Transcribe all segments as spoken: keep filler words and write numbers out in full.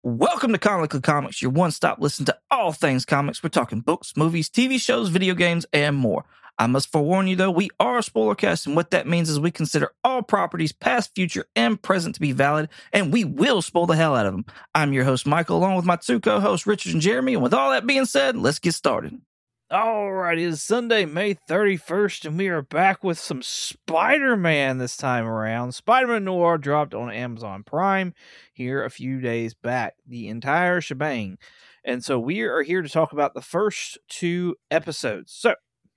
Welcome to Comically Comics, your one-stop listen to all things comics. We're talking books, movies, T V shows, video games, and more. I must forewarn you, though, we are a spoiler cast, and what that means is we consider all properties, past, future, and present, to be valid, and we will spoil the hell out of them. I'm your host, Michael, along with my two co-hosts, Richard and Jeremy, and with all that being said, let's get started. Alright, it is Sunday, May thirty-first, and we are back with some Spider-Man this time around. Spider-Man Noir dropped on Amazon Prime here a few days back, the entire shebang. And so we are here to talk about the first two episodes. So,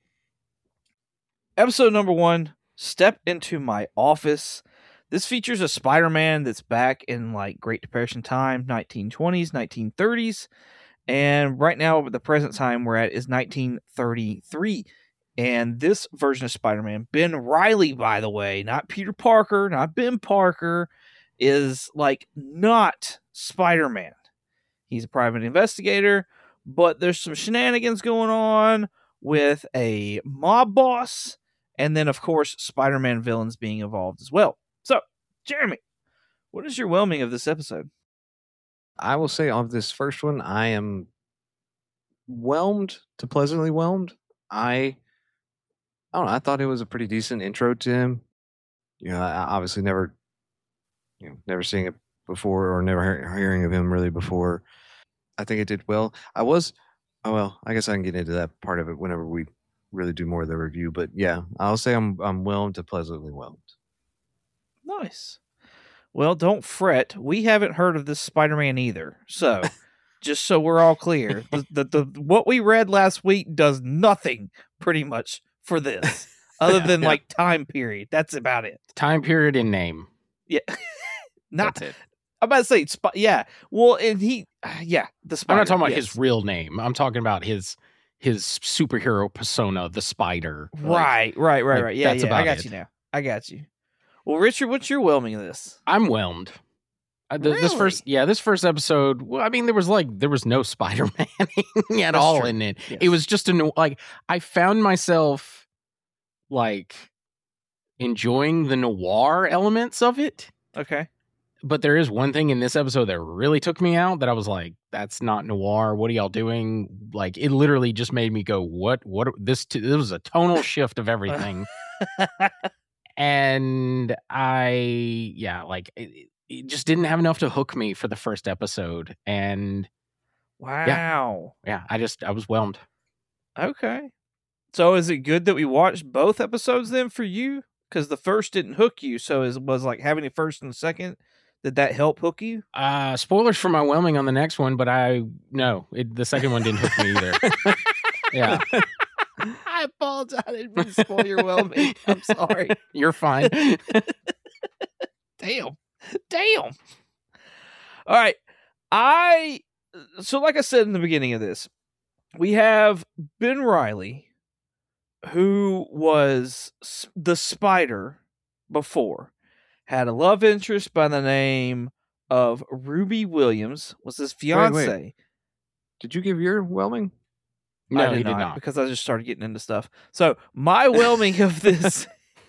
episode number one, Step Into My Office. This features a Spider-Man that's back in like Great Depression time, nineteen twenties, nineteen thirties. And right now, the present time we're at is nineteen thirty-three. And this version of Spider-Man, Ben Reilly, by the way, not Peter Parker, not Ben Parker, is like not Spider-Man. He's a private investigator, but there's some shenanigans going on with a mob boss. And then, of course, Spider-Man villains being involved as well. So, Jeremy, what is your whelming of this episode? I will say of this first one, I am whelmed to pleasantly whelmed. I, I don't know. I thought it was a pretty decent intro to him. You know, I obviously never, you know, never seeing it before or never he- hearing of him really before. I think it did well. I was, oh well, I guess I can get into that part of it whenever we really do more of the review. But yeah, I'll say I'm I'm whelmed to pleasantly whelmed. Nice. Well, don't fret. We haven't heard of this Spider-Man either. So, just so we're all clear, the, the, the what we read last week does nothing pretty much for this, other than Yeah. like time period. That's about it. Time period and name. Yeah, not. That's it. I'm about to say, Sp- yeah. Well, and he, yeah, the Spider. I'm not talking about yes. his real name. I'm talking about his his superhero persona, the Spider. Like, Right, right, right, like, right. Yeah, that's yeah. I about got it. you now. I got you. Well, Richard, what's your whelming of this? I'm whelmed. Uh, th- This first, yeah, this first episode. Well, I mean, there was like there was no Spider-Man at That's all true. in it. Yes. It was just a no- like I found myself like enjoying the noir elements of it. Okay. But there is one thing in this episode that really took me out that I was like, that's not noir. What are y'all doing? Like, it literally just made me go, what, what, this, t- this was a tonal shift of everything. And I, yeah, like, it, it just didn't have enough to hook me for the first episode. And Wow. yeah, I just, I was whelmed. Okay. So is it good that we watched both episodes then for you? Because the first didn't hook you, so it was like having the first and the second. Did that help hook you? Uh, spoilers for my whelming on the next one, but I, no, it, the second one didn't hook me either. Yeah. I apologize. I didn't mean to spoil your whelming. I'm sorry. You're fine. Damn. Damn. All right. I, so like I said in the beginning of this, we have Ben Reilly, who was s- the Spider before, had a love interest by the name of Ruby Williams, was his fiance. wait. Did you give your whelming? No, I did he did not, not. because I just started getting into stuff. So my whelming of this,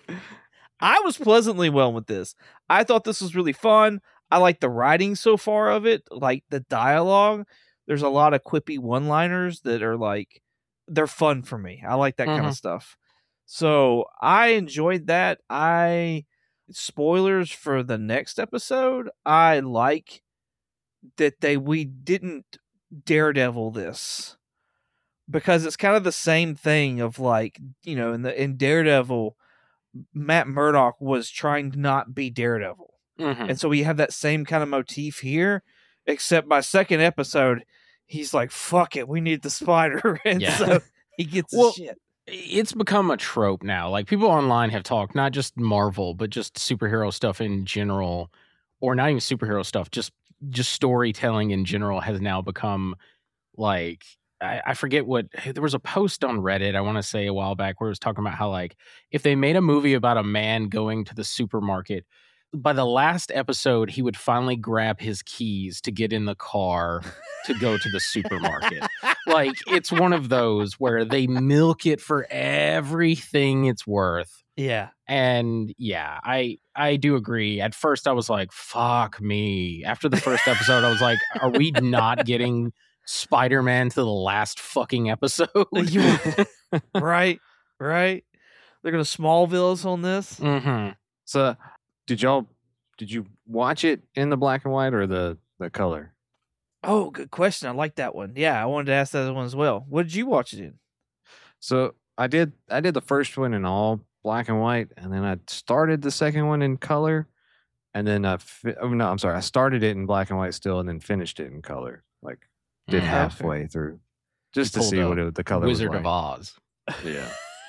I was pleasantly whelmed with this. I thought this was really fun. I like the writing so far of it, like the dialogue. There's a lot of quippy one-liners that are like, they're fun for me. I like that kind of Mhm. stuff. So I enjoyed that. I spoilers for the next episode. I like that they we didn't Daredevil this, because it's kind of the same thing of like, you know, in the in Daredevil, Matt Murdock was trying to not be Daredevil. Mhm. And so we have that same kind of motif here, except by second episode, he's like, fuck it, we need the Spider. And Yeah. so he gets Well, his shit. It's become a trope now. Like, people online have talked, not just Marvel, but just superhero stuff in general, or not even superhero stuff, just just storytelling in general has now become like, I, I forget what, there was a post on Reddit, I want to say a while back, where it was talking about how, like, if they made a movie about a man going to the supermarket, by the last episode, he would finally grab his keys to get in the car to go to the supermarket. Like, it's one of those where they milk it for everything it's worth. Yeah. And yeah, I I do agree. At first I was like, fuck me. After the first episode, I was like, are we not getting Spider-Man to the last fucking episode? You- right, right. They're gonna Smallville us on this. Mm-hmm. So, did y'all did you watch it in the black and white or the the color? Oh, good question. I like that one. Yeah, I wanted to ask that one as well. What did you watch it in? So I did I did the first one in all black and white, and then I started the second one in color, and then I fi- oh no I'm sorry I started it in black and white still, and then finished it in color. Like did Mm. halfway through, just to pulled see a what it, the color Wizard was of like. Oz. Yeah,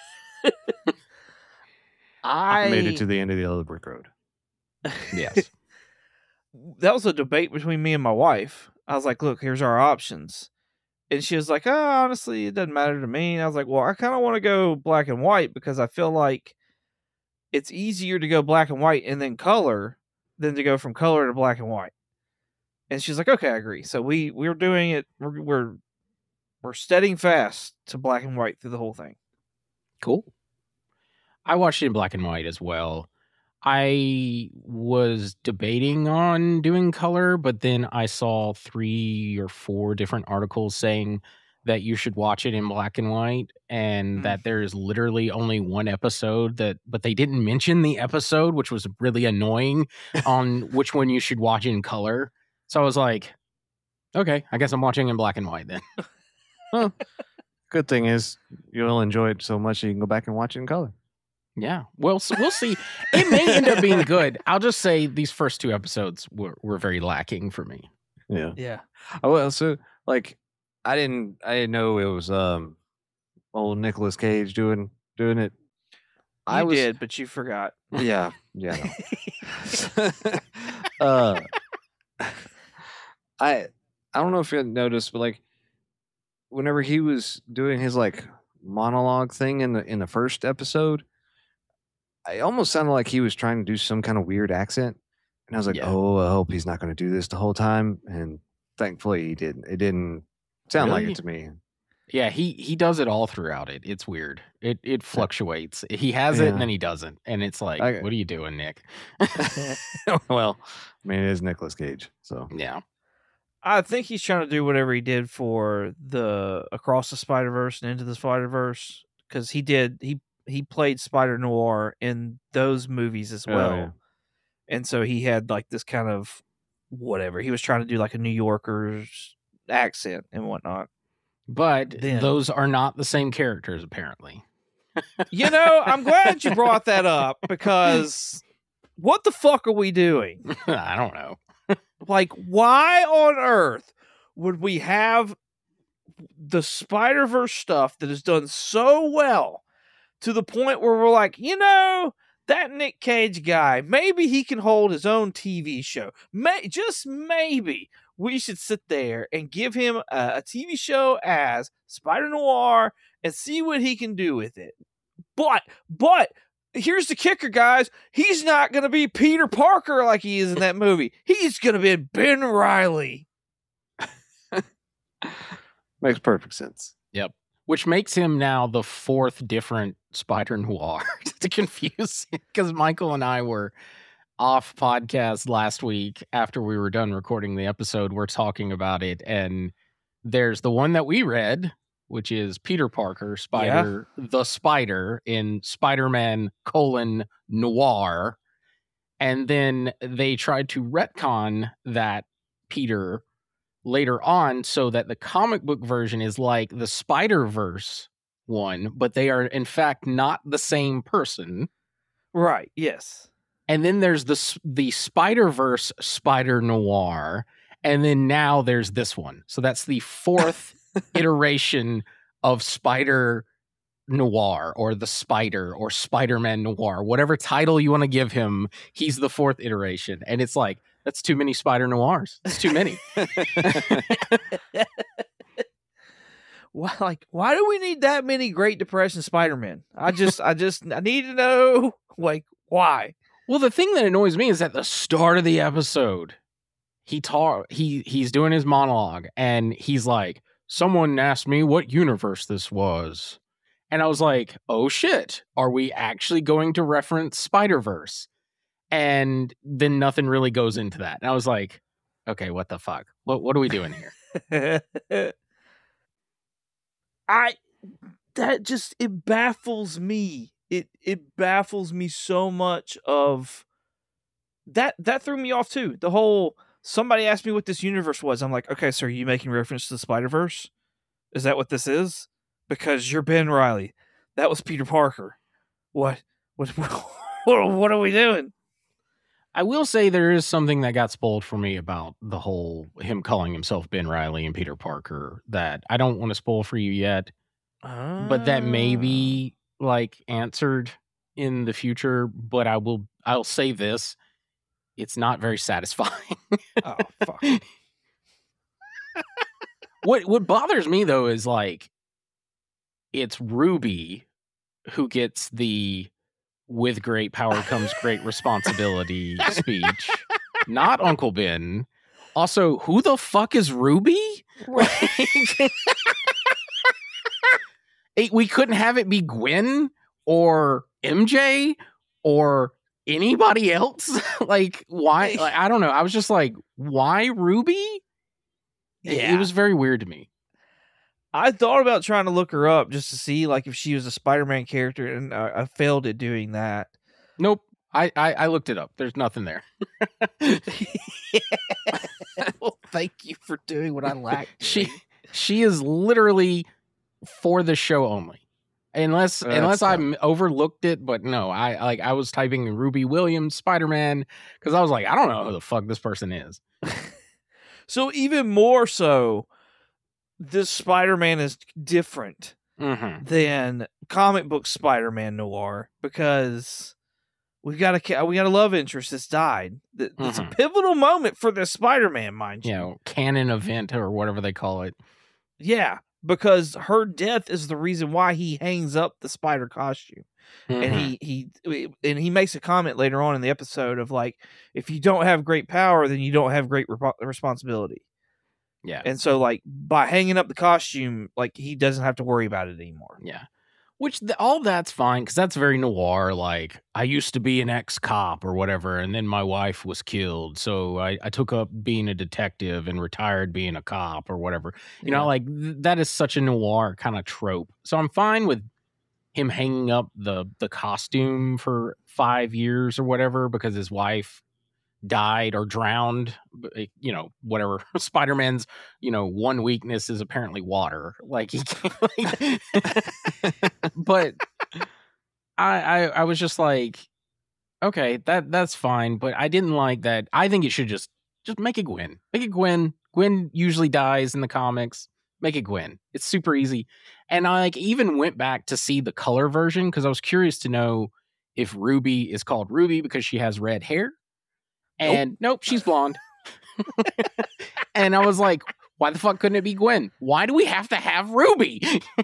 I I made it to the end of the other brick road. Yes. That was a debate between me and my wife. I was like, look, here's our options. And she was like, oh, honestly, it doesn't matter to me. And I was like, well, I kind of want to go black and white because I feel like it's easier to go black and white and then color than to go from color to black and white. And she's like, okay, I agree. So we, we're doing it. We're, we're, we're steadying fast to black and white through the whole thing. Cool. I watched it in black and white as well. I was debating on doing color, but then I saw three or four different articles saying that you should watch it in black and white, and Mm. that there is literally only one episode that, but they didn't mention the episode, which was really annoying on which one you should watch in color. So I was like, okay, I guess I'm watching in black and white then. Good thing is you'll enjoy it so much that you can go back and watch it in color. Yeah, well, so we'll see. It may end up being good. I'll just say these first two episodes were, were very lacking for me. Yeah. Yeah. Oh well, so like I didn't I didn't know it was um old Nicolas Cage doing doing it. You I was did, but you forgot. yeah yeah. No. uh, I I don't know if you noticed, but like whenever he was doing his like monologue thing in the in the first episode, I almost sounded like he was trying to do some kind of weird accent, and I was like, Yeah. oh, I hope he's not going to do this the whole time. And thankfully, he didn't. It didn't sound like Really? it to me. Yeah, he he does it all throughout it. It's weird. It it fluctuates. He has it Yeah. and then he doesn't, and it's like, I- what are you doing, Nick? Well, I mean, it is Nicolas Cage, so Yeah, I think he's trying to do whatever he did for the Across the Spider-Verse and Into the Spider-Verse, because he did he he played Spider Noir in those movies as Oh, well, yeah. and so he had like this kind of whatever he was trying to do, like a New Yorker's accent and whatnot. but Then- those are not the same characters, apparently. You know, I'm glad you brought that up because what the fuck are we doing? I don't know. Like, why on earth would we have the Spider-Verse stuff that is done so well to the point where we're like, you know, that Nick Cage guy, maybe he can hold his own T V show. May- just maybe we should sit there and give him a, a T V show as Spider Noir and see what he can do with it. But, but, here's the kicker, guys. He's not going to be Peter Parker like he is in that movie. He's going to be Ben Reilly. makes perfect sense. Which makes him now the fourth different Spider Noir to confuse, because Michael and I were off podcast last week after we were done recording the episode. We're talking about it, and there's the one that we read, which is Peter Parker, Spider, the Spider in Spider-Man colon Noir. And then they tried to retcon that Peter later on so that the comic book version is like the Spider-Verse one, but they are in fact not the same person. Right, yes. And then there's the s- the Spider-Verse Spider Noir, and then now there's this one. So that's the fourth iteration of Spider Noir, or the Spider, or Spider-Man Noir, whatever title you want to give him. He's the fourth iteration, and it's like, that's too many Spider Noirs. It's too many. Why, like, why do we need that many Great Depression Spider-Men? I just, I just, I need to know, like, why? Well, the thing that annoys me is at the start of the episode, he talk he he's doing his monologue, and he's like, someone asked me what universe this was. And I was like, oh shit, are we actually going to reference Spider-Verse? And then nothing really goes into that. And I was like, okay, what the fuck? What what are we doing here? I that just it baffles me. It it baffles me so much of that that threw me off too. The whole somebody asked me what this universe was. I'm like, okay, so are you making reference to the Spider-Verse? Is that what this is? Because you're Ben Reilly. That was Peter Parker. What what what, what are we doing? I will say there is something that got spoiled for me about the whole him calling himself Ben Reilly and Peter Parker that I don't want to spoil for you yet, Uh, but that may be like answered in the future. But I will, I'll say this: it's not very satisfying. oh fuck. what What bothers me though is like it's Ruby who gets the "with great power comes great responsibility" speech, not Uncle Ben. Also, who the fuck is Ruby? Like, we couldn't have it be Gwen or M J or anybody else. Like, why? Like, I don't know. I was just like, why Ruby? It- Yeah. It was very weird to me. I thought about trying to look her up just to see like if she was a Spider-Man character, and I, I failed at doing that. Nope. I, I, I looked it up. There's nothing there. Well, thank you for doing what I lacked. She she is literally for the show only. Unless That's unless I tough. m- overlooked it, but no, I like I was typing in Ruby Williams Spider-Man because I was like, I don't know who the fuck this person is. So even more so, this Spider-Man is different Mm-hmm. than comic book Spider-Man noir because we've got a ca- we got a love interest that's died. That- It's Mhm. a pivotal moment for the Spider-Man, mind you. You know, canon event or whatever they call it. Yeah, because her death is the reason why he hangs up the spider costume. And Mhm. he he and he makes a comment later on in the episode of like, if you don't have great power, then you don't have great repo- responsibility. yeah, And so like by hanging up the costume, like he doesn't have to worry about it anymore. yeah. Which the, all that's fine because that's very noir. Like I used to be an ex-cop or whatever, and then my wife was killed, so I, I took up being a detective and retired being a cop or whatever. You know, like th- that is such a noir kind of trope. So I'm fine with him hanging up the the costume for five years or whatever because his wife died or drowned. b- You know, whatever. Spider-Man's, you know, one weakness is apparently water. Like he can't. Like, but I, I I was just like, okay, that that's fine. But I didn't like that. I think it should just just make it Gwen. Make it Gwen. Gwen usually dies in the comics. Make it Gwen. It's super easy. And I like even went back to see the color version because I was curious to know if Ruby is called Ruby because she has red hair. And nope, she's blonde. And I was like, why the fuck couldn't it be Gwen? Why do we have to have Ruby?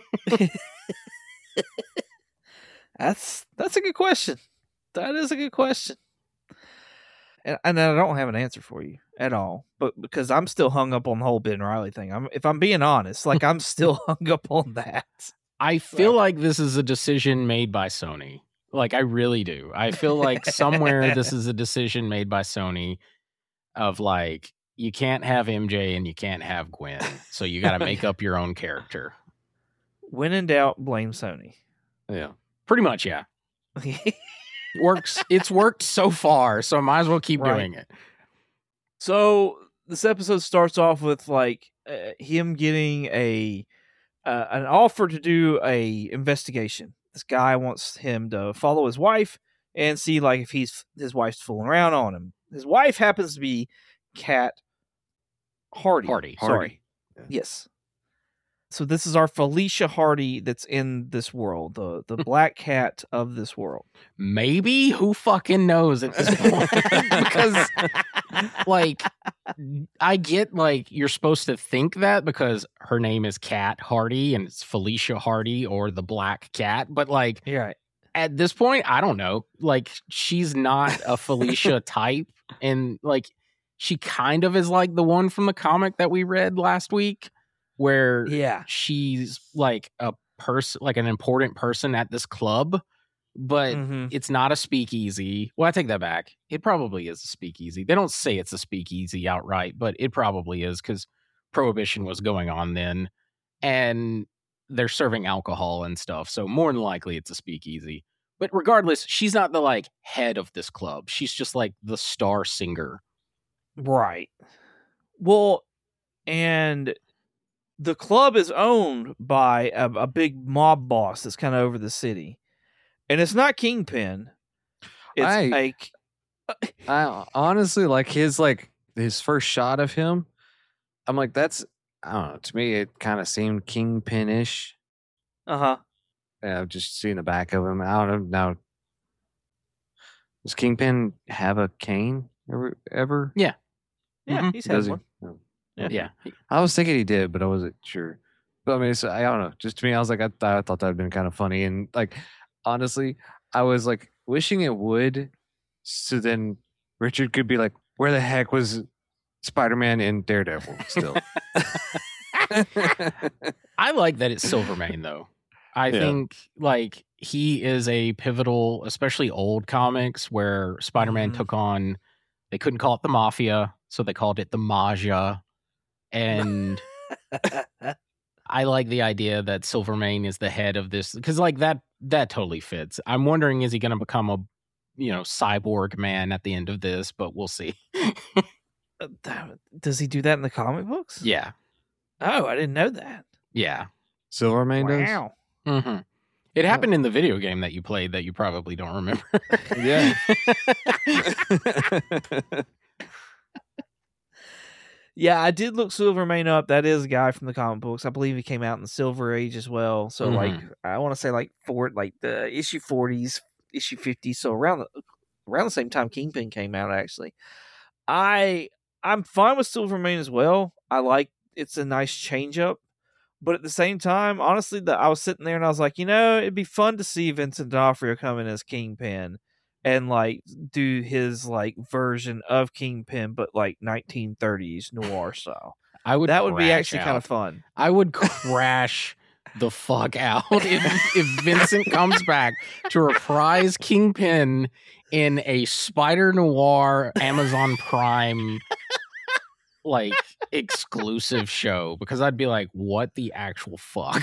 That's that's a good question. That is a good question. And, and I don't have an answer for you at all, but because I'm still hung up on the whole Ben Reilly thing. I'm if I'm being honest, like I'm still hung up on that. I feel Well- like this is a decision made by Sony. Like I really do. I feel like somewhere this is a decision made by Sony of like you can't have M J and you can't have Gwen, so you got to make up your own character. When in doubt, blame Sony. Yeah. Pretty much, yeah. Works. It's worked so far, so I might as well keep Right. doing it. So this episode starts off with like uh, him getting a uh, an offer to do a investigation. This guy wants him to follow his wife and see like if he's his wife's fooling around on him. His wife happens to be Cat Hardy. Hardy. Sorry. Hardy. Yeah. Yes. So this is our Felicia Hardy that's in this world, the the black cat of this world. Maybe who fucking knows at this point? Because like I get like you're supposed to think that because her name is Cat Hardy and it's Felicia Hardy or the Black Cat, but like You're right. at this point, I don't know. Like she's not a Felicia type, and like she kind of is like the one from the comic that we read last week. where Yeah. she's like a person, like an important person at this club, but Mhm. it's not a speakeasy. Well, I take that back. It probably is a speakeasy. They don't say it's a speakeasy outright, but it probably is because Prohibition was going on then, and they're serving alcohol and stuff. So more than likely it's a speakeasy. But regardless, she's not the like head of this club. She's just like the star singer. Right. Well, and the club is owned by a, a big mob boss that's kind of over the city. And it's not Kingpin. It's I- like I honestly like his like his first shot of him. I'm like, that's I don't know. To me, it kind of seemed Kingpin-ish. uh-huh. Yeah, I've just seen the back of him. I don't know. Now, does Kingpin have a cane ever? ever? Yeah, Mhm. he's had Does he? one. No. Yeah. Yeah. I was thinking he did, but I wasn't sure. But I mean, so, I don't know. Just to me, I was like, I, th- I thought that would have been kind of funny. And like, honestly, I was like wishing it would. So then Richard could be like, where the heck was Spider-Man and Daredevil still? I like that it's Silvermane though. I Yeah. think like he is a pivotal, especially old comics where Spider-Man Mhm. took on, they couldn't call it the Mafia, so they called it the Maja. And I like the idea that Silvermane is the head of this because like that that totally fits. I'm wondering, is he going to become a you know cyborg man at the end of this? But we'll see. Uh, Does he do that in the comic books? Yeah, Oh, I didn't know that. yeah. Silvermane does? Wow. hmm It happened in the video game that you played that you probably don't remember. Yeah. Yeah, I did look Silvermane up. That is a guy from the comic books. I believe he came out in the Silver Age as well. So, Mhm. like, I want to say like four, like the issue forties, issue fifties. So around the around the same time Kingpin came out. Actually, I I'm fine with Silvermane as well. I like it's a nice change up, but at the same time, honestly, the, I was sitting there and I was like, you know, it'd be fun to see Vincent D'Onofrio come in as Kingpin and like do his like version of Kingpin, but like nineteen thirties noir style. I would That would be crash actually kind of out. fun. I would crash the fuck out if, if Vincent comes back to reprise Kingpin in a Spider Noir Amazon Prime like exclusive show, because I'd be like, what the actual fuck?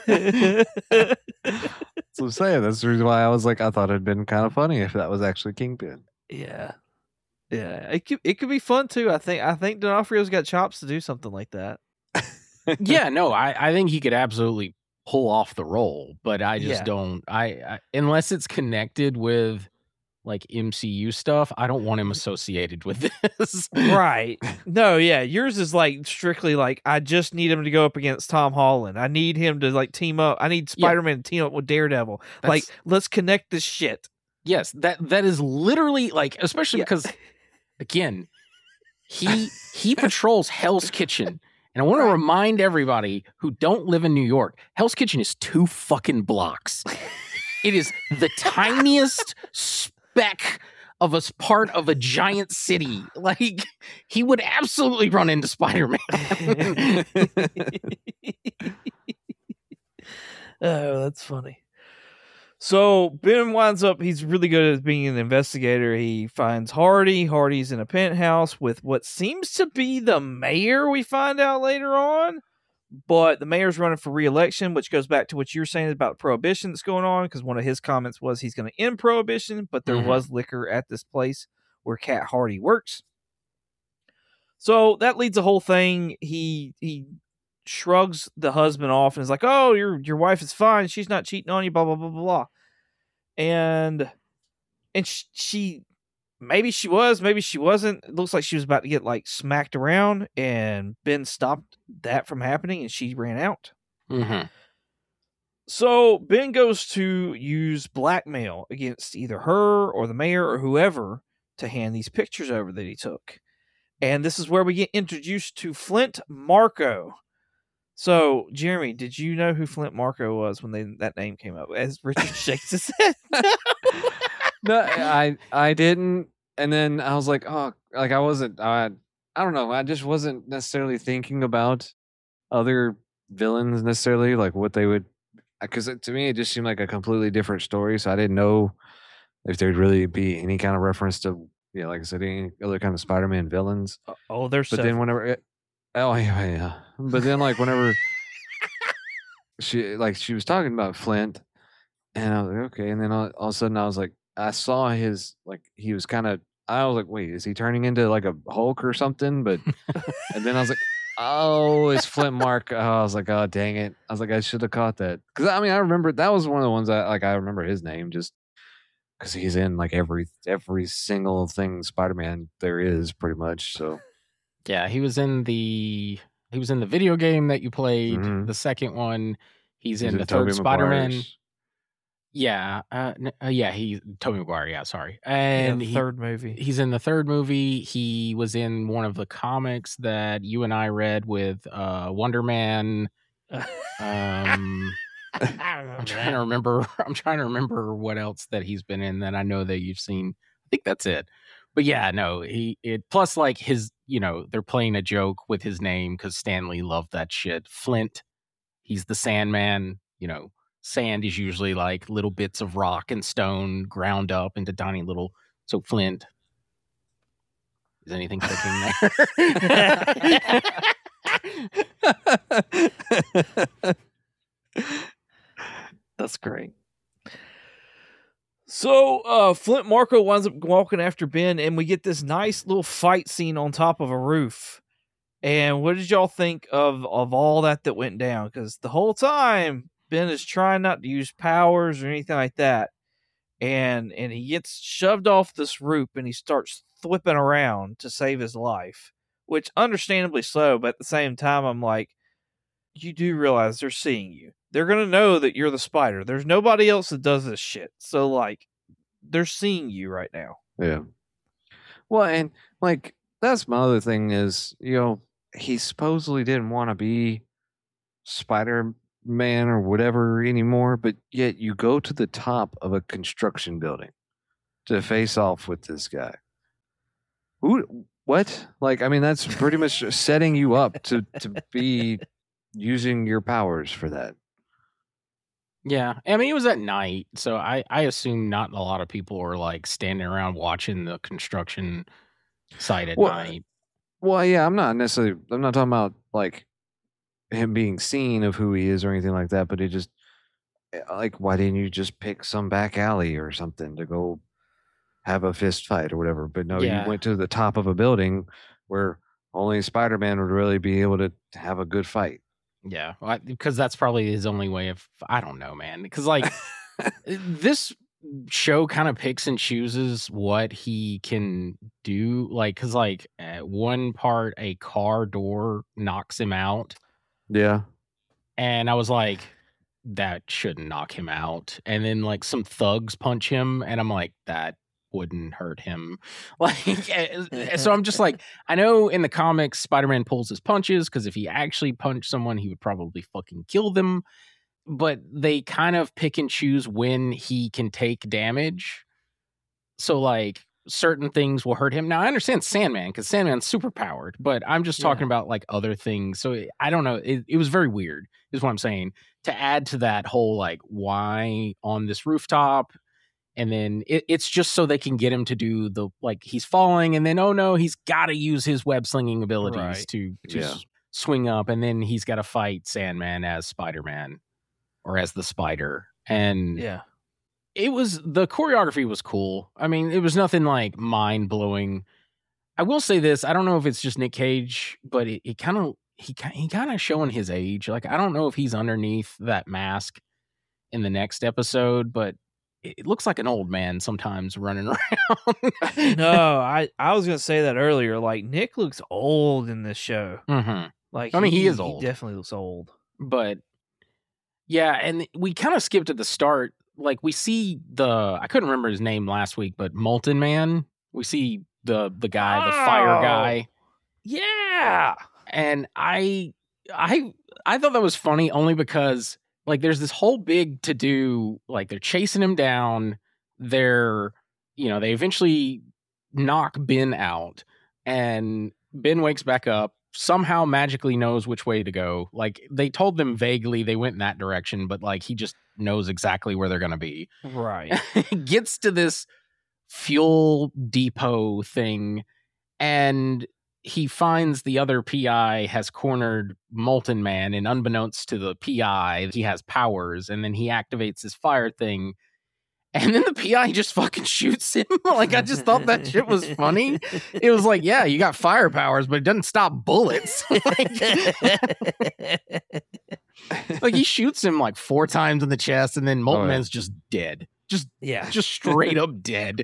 So I'm saying that's the reason why I was like, I thought it'd been kind of funny if that was actually Kingpin. Yeah, yeah. It could it could be fun too. I think I think D'Onofrio's got chops to do something like that. Yeah, no, I, I think he could absolutely pull off the role, but I just Yeah. don't. I, I unless it's connected with like M C U stuff, I don't want him associated with this. Right. No, yeah. Yours is like strictly like I just need him to go up against Tom Holland. I need him to like team up. I need Spider-Man to team up with Daredevil. Like, That's- let's connect this shit. Yes, that that is literally like, especially Yeah. because again, he he patrols Hell's Kitchen. And I want to Right. remind everybody who don't live in New York, Hell's Kitchen is two fucking blocks. It is the tiniest speck of a s- part of a giant city. Like, he would absolutely run into Spider-Man. Oh, that's funny. So Ben winds up, he's really good at being an investigator. He finds Hardy. Hardy's in a penthouse with what seems to be the mayor, we find out later on. But the mayor's running for re-election, which goes back to what you were saying about prohibition that's going on, because one of his comments was he's going to end prohibition, but there Mhm. was liquor at this place where Cat Hardy works. So that leads the whole thing. He he shrugs the husband off and is like, "Oh, your your wife is fine. She's not cheating on you." Blah blah blah blah blah. And and sh- she maybe she was, maybe she wasn't. It looks like she was about to get like smacked around, and Ben stopped that from happening, and she ran out. Mhm. So Ben goes to use blackmail against either her or the mayor or whoever to hand these pictures over that he took. And this is where we get introduced to Flint Marko. So, Jeremy, did you know who Flint Marko was when they, that name came up? As Richard shakes his head. No, I I didn't. And then I was like, oh, like I wasn't. I I don't know. I just wasn't necessarily thinking about other villains necessarily, like what they would, because to me it just seemed like a completely different story. So I didn't know if there'd really be any kind of reference to, yeah, like I said, any other kind of Spider-Man villains. Uh, oh, there's But then whenever, it, oh yeah, yeah. But then like whenever she like she was talking about Flint, and I was like, okay. And then all, all of a sudden I was like, I saw his like he was kind of. I was like, wait, is he turning into like a Hulk or something? But and then I was like, oh, it's Flint Mark. Oh, I was like, oh, dang it. I was like, I should have caught that. Because I mean, I remember that was one of the ones I like. I remember his name just because he's in like every every single thing Spider-Man there is, pretty much. So Yeah, he was in the he was in the video game that you played. Mhm. The second one, he's, he's in the Tobey third Spider-Man. Maguire's. Yeah, uh, n- uh, yeah, he Tobey Maguire. Yeah, sorry, and yeah, he, third movie. he's in the third movie. He was in one of the comics that you and I read with uh, Wonder Man. Um, I'm trying to remember. I'm trying to remember what else that he's been in that I know that you've seen. I think that's it. But yeah, no, he it plus like his, you know, they're playing a joke with his name because Stanley loved that shit. Flint, he's the Sandman. You know, sand is usually like little bits of rock and stone ground up into tiny little. So Flint. Is anything cooking there? That's great. So uh, Flint Marko winds up walking after Ben, and we get this nice little fight scene on top of a roof. And what did y'all think of, of all that that went down? Because the whole time, Ben is trying not to use powers or anything like that. And and he gets shoved off this roof, and he starts flipping around to save his life. Which, understandably so, but at the same time, I'm like, you do realize they're seeing you. They're going to know that you're the Spider. There's nobody else that does this shit. So, like, they're seeing you right now. Yeah. Well, and like that's my other thing is, you know, he supposedly didn't want to be Spider-Man or whatever anymore, but yet you go to the top of a construction building to face off with this guy. Who? What? Like, I mean, that's pretty much setting you up to to be using your powers for that. Yeah, I mean, it was at night, so I, I assume not a lot of people are like standing around watching the construction site at Well, night. Well, yeah, I'm not necessarily. I'm not talking about like him being seen of who he is or anything like that. But it just like, why didn't you just pick some back alley or something to go have a fist fight or whatever? But no, Yeah. you went to the top of a building where only Spider-Man would really be able to have a good fight. Yeah, well, I- because that's probably his only way of. I don't know, man. Because like this show kind of picks and chooses what he can do. Like, because like at one part, a car door knocks him out, Yeah. and I was like, that shouldn't knock him out. And then like some thugs punch him, and I'm like, that wouldn't hurt him. Like, eh, so I'm just like, I know in the comics, Spider-Man pulls his punches because if he actually punched someone, he would probably fucking kill them. But they kind of pick and choose when he can take damage. So like certain things will hurt him. Now I understand Sandman because Sandman's super powered, but I'm just talking Yeah. about like other things. So I don't know. It, it was very weird, is what I'm saying. To add to that whole like why on this rooftop. And then it, it's just so they can get him to do the like he's falling, and then oh no, he's got to use his web slinging abilities Right. to to Yeah. s- swing up, and then he's got to fight Sandman as Spider-Man or as the Spider. And Yeah. it was the choreography was cool. I mean, it was nothing like mind blowing. I will say this: I don't know if it's just Nick Cage, but it, it kind of he ki- he kind of showing his age. Like I don't know if he's underneath that mask in the next episode, but it looks like an old man sometimes running around. No, I, I was going to say that earlier. Like, Nick looks old in this show. hmm Like, I mean, he is old. He definitely looks old. But yeah, and we kind of skipped at the start. Like we see the I couldn't remember his name last week, but Molten Man. We see the the guy, the fire Oh. guy, Yeah. and I I I thought that was funny only because like there's this whole big to do. Like they're chasing him down. They're you know they eventually knock Ben out, and Ben wakes back up, somehow magically knows which way to go. Like they told them vaguely they went in that direction, but like he just knows exactly where they're going to be. Right. Gets to this fuel depot thing, and he finds the other P I has cornered Molten Man, and unbeknownst to the P I, he has powers, and then he activates his fire thing. And then the P I just fucking shoots him. Like, I just thought that shit was funny. It was like, yeah, you got fire powers, but it doesn't stop bullets. like, like, he shoots him like four times in the chest, and then Molten Oh, yeah. Man's just dead. Just, Yeah. just straight up dead.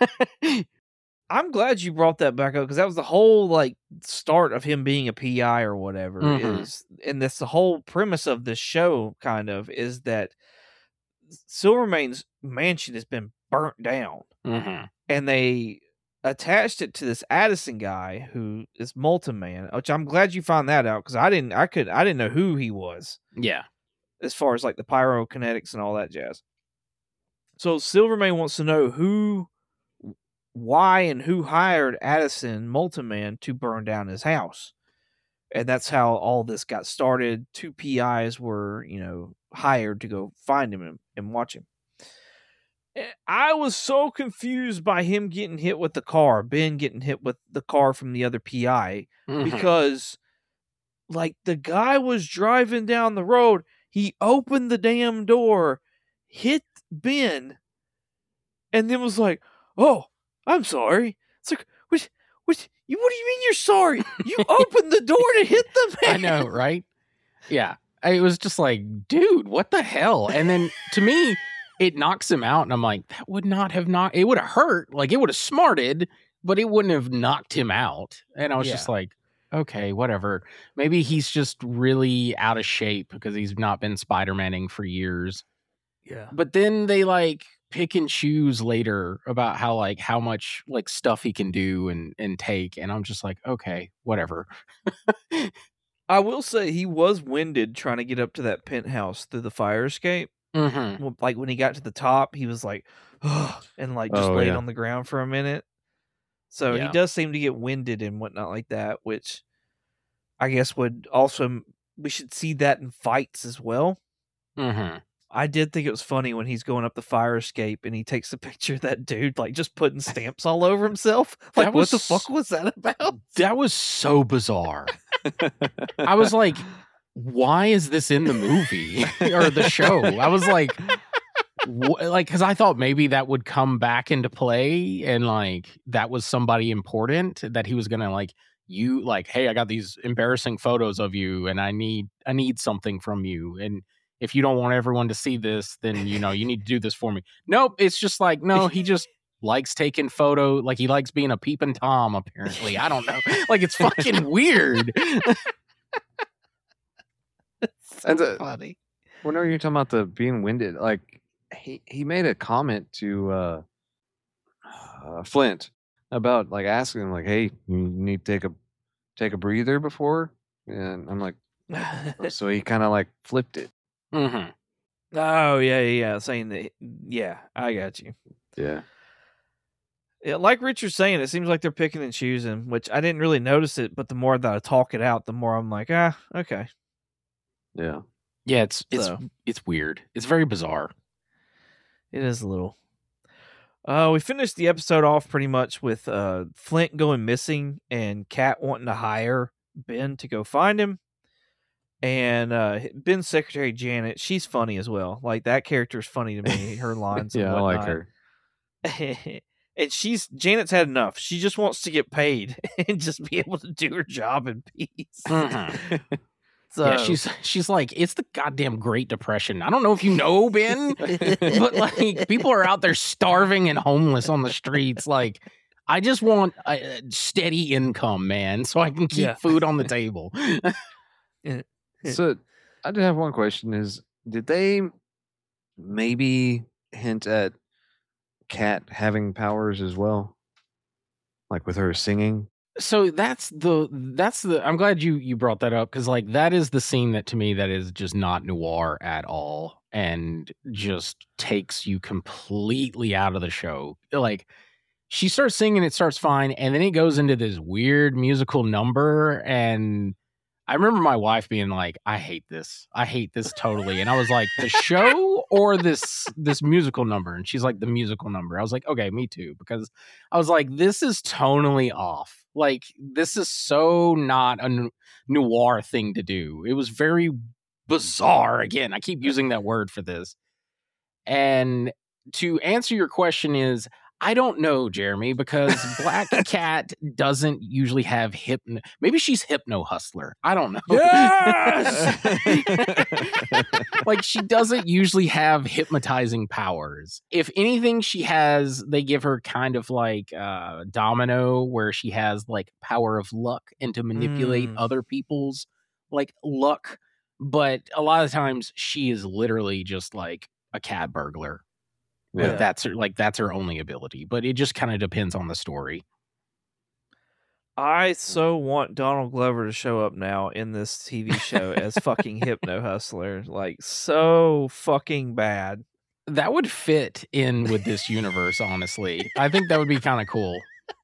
I'm glad you brought that back up because that was the whole like start of him being a P I or whatever Mhm. is, and that's the whole premise of this show. Kind of is that Silvermane's mansion has been burnt down, Mm-hmm. and they attached it to this Addison guy who is Molten Man. Which I'm glad you found that out because I didn't. I could. I didn't know who he was Yeah. as far as like the pyrokinetics and all that jazz. So Silvermane wants to know who, why, and who hired Addison Molten Man to burn down his house. And that's how all this got started. Two P Is were, you know, hired to go find him and, and watch him. Eh, I was so confused by him getting hit with the car, Ben getting hit with the car from the other P I, Mhm. because like the guy was driving down the road, he opened the damn door, hit Ben, and then was like, "Oh, I'm sorry." It's like, what? What? You? What do you mean you're sorry? You opened the door to hit the I man. know, right? Yeah. I- It was just like, dude, what the hell? And then to me, it knocks him out, and I'm like, that would not have knocked. It would have hurt, like it would have smarted, but it wouldn't have knocked him out. And I was Yeah. just like, okay, whatever. Maybe he's just really out of shape because he's not been Spider-Maning for years. Yeah. But then they like pick and choose later about how like how much like stuff he can do and and take, and I'm just like, okay, whatever. I will say he was winded trying to get up to that penthouse through the fire escape. Mm-hmm. Well, like when he got to the top, he was like, "Ugh," and like just Oh, laid yeah. on the ground for a minute. So he Yeah. does seem to get winded and whatnot like that, which I guess would also we should see that in fights as well. Mm-hmm. I did think it was funny when he's going up the fire escape and he takes a picture of that dude like just putting stamps all over himself. Like, That what was the fuck was that about? That was so bizarre. I was like, why is this in the movie or the show? I was like, wh- like, because I thought maybe that would come back into play and like that was somebody important that he was gonna like you like, hey, I got these embarrassing photos of you and I need I need something from you, and if you don't want everyone to see this, then you know you need to do this for me. Nope, it's just like no, he just likes taking photo, like he likes being a peeping Tom. Apparently, I don't know. Like it's fucking weird. So And the- funny. Whenever you're talking about the being winded, like he he made a comment to uh, uh Flint about like asking him like, "Hey, you need to take a take a breather before," and I'm like, so he kind of like flipped it. Mm-hmm. Oh yeah, yeah, yeah, saying that. Yeah, I got you. Yeah, Yeah, like Richard's saying, it seems like they're picking and choosing, which I didn't really notice it, but the more that I talk it out, the more I'm like, ah, okay. yeah. Yeah, it's it's So. it's weird. It's very bizarre. It is a little. Uh, we finished the episode off pretty much with uh, Flint going missing and Kat wanting to hire Ben to go find him. And uh, Ben's secretary, Janet, she's funny as well. Like, that character's funny to me, her lines. and Yeah, I like whatnot. her. And she's Janet's had enough. She just wants to get paid and just be able to do her job in peace. Mhm. So Yeah, she's she's like, it's the goddamn Great Depression. I don't know if you know, Ben, but like people are out there starving and homeless on the streets. Like, I just want a a steady income, man, so I can keep Yeah. food on the table. So I did have one question: Is did they maybe hint at Kat having powers as well, like with her singing? So that's the that's the I'm glad you you brought that up because like that is the scene that to me that is just not noir at all and just takes you completely out of the show. Like she starts singing, it starts fine, and then it goes into this weird musical number. And I remember my wife being like, I hate this. I hate this totally. And I was like, the show or this this musical number? And she's like, the musical number. I was like, okay, me too. Because I was like, this is tonally off. Like, this is so not a noir thing to do. It was very bizarre. Again, I keep using that word for this. And to answer your question is, I don't know, Jeremy, because Black Cat doesn't usually have hypno. Maybe she's hypno hustler. I don't know. Yes! Like, she doesn't usually have hypnotizing powers. If anything, she has, they give her kind of like uh, Domino, where she has like power of luck and to manipulate Mm. other people's like luck. But a lot of times she is literally just like a cat burglar. Like, Yeah. that's her, like that's her only ability, but it just kind of depends on the story. I so want Donald Glover to show up now in this T V show as fucking Hypno Hustler. Like, so fucking bad. That would fit in with this universe, honestly. I think that would be kind of cool.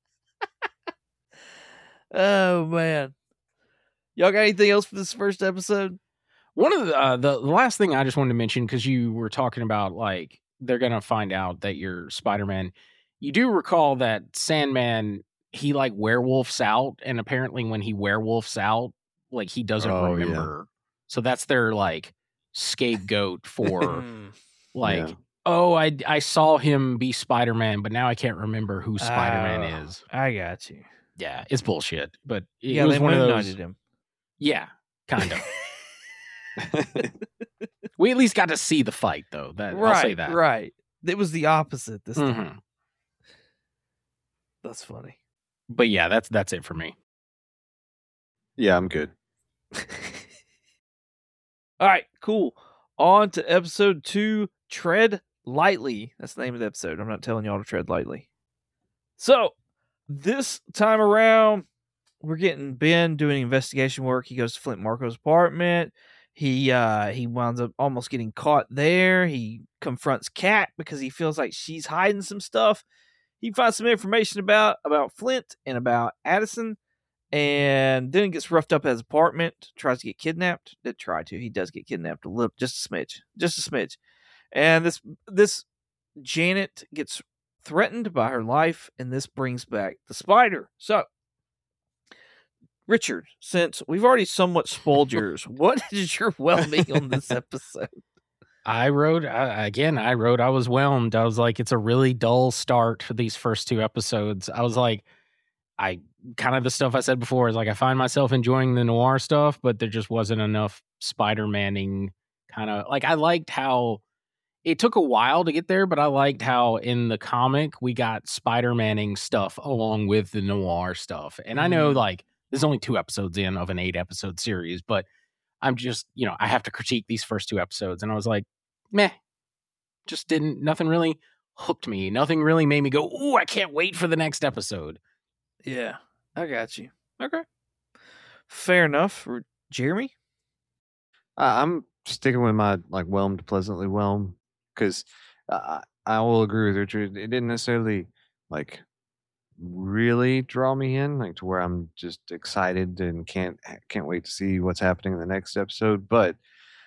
Oh, man. Y'all got anything else for this first episode? One of the uh, the, the last thing I just wanted to mention, because you were talking about like they're gonna find out that you're Spider-Man. You do recall that Sandman, he like werewolves out, and apparently when he werewolves out, like he doesn't Oh, yeah. remember. So that's their like scapegoat for Hmm. like, Yeah. oh, I I saw him be Spider-Man, but now I can't remember who Spider-Man Oh, is. I got you. Yeah, it's bullshit. But it, Yeah, it was they one of moon those. knighted him. Yeah, kind of. We at least got to see the fight, though. That I'll say Right, that. right. It was the opposite this time. Mhm. That's funny. But yeah, that's that's it for me. Yeah, I'm good. All right, cool. On to episode two, Tread Lightly. That's the name of the episode. I'm not telling y'all to tread lightly. So, this time around, we're getting Ben doing investigation work. He goes to Flint Marco's apartment. He uh he winds up almost getting caught there. He confronts Kat because he feels like she's hiding some stuff. He finds some information about about Flint and about Addison, and then gets roughed up at his apartment. Tries to get kidnapped. Did try to. He does get kidnapped a little, just a smidge, just a smidge. And this this Janet gets threatened by her life, and this brings back the spider. So, Richard, since we've already somewhat spoiled yours, what is your well-being on this episode? I wrote uh, again. I wrote. I was whelmed. I was like, it's a really dull start for these first two episodes. I was like, I kind of the stuff I said before is like I find myself enjoying the noir stuff, but there just wasn't enough Spider-Manning kind of like I liked how it took a while to get there, but I liked how in the comic we got Spider-Manning stuff along with the noir stuff. And I know Mhm. like there's only two episodes in of an eight episode series, but I'm just, you know, I have to critique these first two episodes. And I was like, meh, just didn't, nothing really hooked me. Nothing really made me go, ooh, I can't wait for the next episode. Yeah, I got you. Okay. Fair enough. R- Jeremy? I- I'm sticking with my like whelmed, pleasantly whelmed, because I I will agree with Richard. It didn't necessarily like really draw me in, like to where I'm just excited and can't can't wait to see what's happening in the next episode. But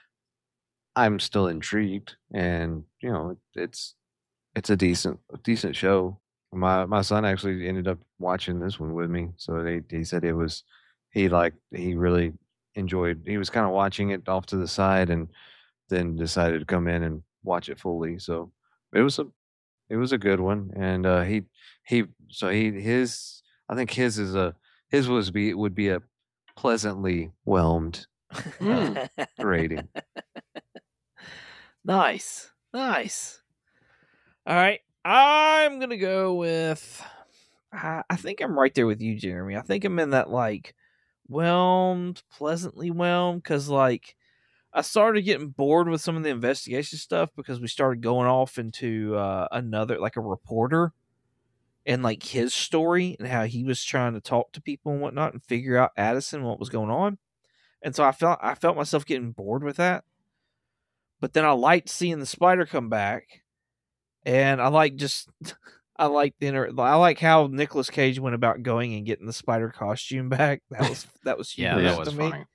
I'm still intrigued, and you know, it's it's a decent decent show. My my son actually ended up watching this one with me, so they, he said it was he like he really enjoyed. He was kind of watching it off to the side, and then decided to come in and watch it fully. So it was a it was a good one, and uh, he he so he his I think his is a his was be would be a pleasantly whelmed Mm. rating. Nice. Nice. All right. I'm going to go with. I, I think I'm right there with you, Jeremy. I think I'm in that, like, whelmed, pleasantly whelmed, because, like, I started getting bored with some of the investigation stuff because we started going off into uh, another, like, a reporter and, like, his story and how he was trying to talk to people and whatnot and figure out Addison, what was going on. And so I felt I felt myself getting bored with that. But then I liked seeing the spider come back, and I like just I like the inter- I like how Nicolas Cage went about going and getting the spider costume back. That was that was Yeah, humorous that was to me. funny.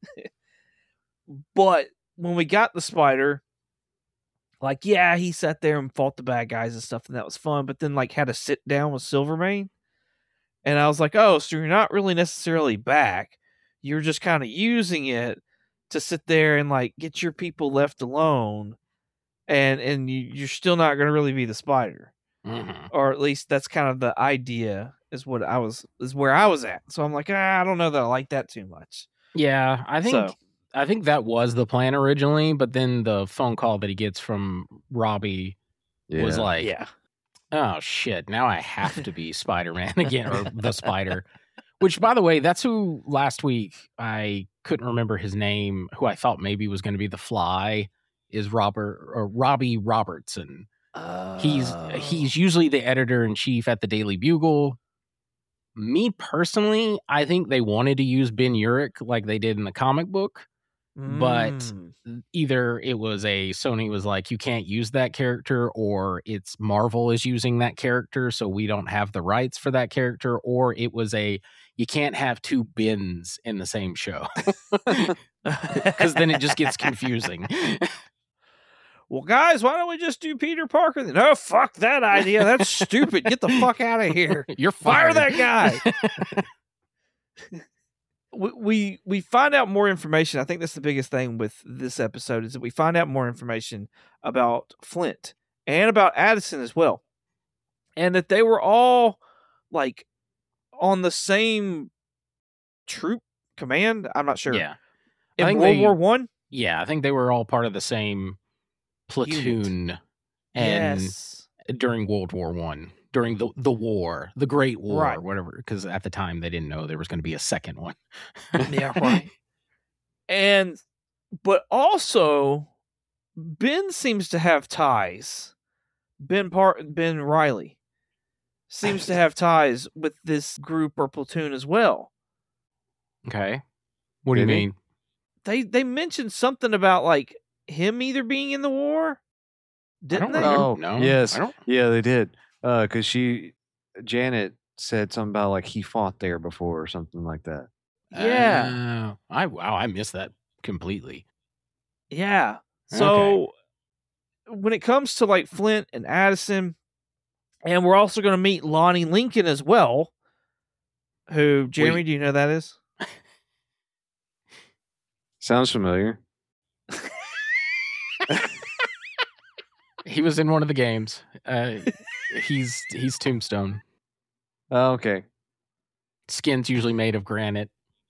But when we got the spider, like, yeah, he sat there and fought the bad guys and stuff, and that was fun. But then, like, had to sit down with Silvermane, and I was like, oh, so you're not really necessarily back. You're just kind of using it to sit there and like get your people left alone, and and you, you're still not going to really be the spider, Mm-hmm. or at least that's kind of the idea. Is what I was is where I was at. So I'm like, ah, I don't know that I like that too much. Yeah, I think So. I think that was the plan originally, but then the phone call that he gets from Robbie was Yeah. like, Yeah. oh shit, now I have to be Spider-Man again, or the Spider. Which, by the way, that's who last week I couldn't remember his name, who I thought maybe was going to be the Fly, is Robert or Robbie Robertson. He's he's usually the editor in chief at the Daily Bugle. Me personally, I think they wanted to use Ben Urich like they did in the comic book, but Mm. either it was a Sony was like, you can't use that character, or it's Marvel is using that character, so we don't have the rights for that character, or it was a you can't have two Bens in the same show because then it just gets confusing. Well, guys, why don't we just do Peter Parker then? Oh, fuck that idea. That's stupid. Get the fuck out of here. You're Fire fired. that guy. we, we we find out more information. I think that's the biggest thing with this episode is that we find out more information about Flint and about Addison as well. And that they were all like on the same troop command. I'm not sure. Yeah. I In think World they- War One. Yeah, I think they were all part of the same platoon and Yes. during World War One, during the the war, the Great War, Right. whatever, because at the time they didn't know there was going to be a second one. Yeah, right. And but also Ben seems to have ties. Ben Part Ben Riley seems to have ties with this group or platoon as well. Okay. What do you Did he? mean? They they mentioned something about like him either being in the war. Didn't I they? don't remember. Oh, No, yes. I don't. Yeah, they did. Uh, because she, Janet said something about like he fought there before or something like that. Yeah. Uh, I wow, I missed that completely. Yeah. So when it comes to like Flint and Addison, and we're also going to meet Lonnie Lincoln as well. Who, Jeremy, Wait. do you know who that is? Sounds familiar. He was in one of the games. Uh, he's he's Tombstone. Oh, okay. Skin's usually made of granite.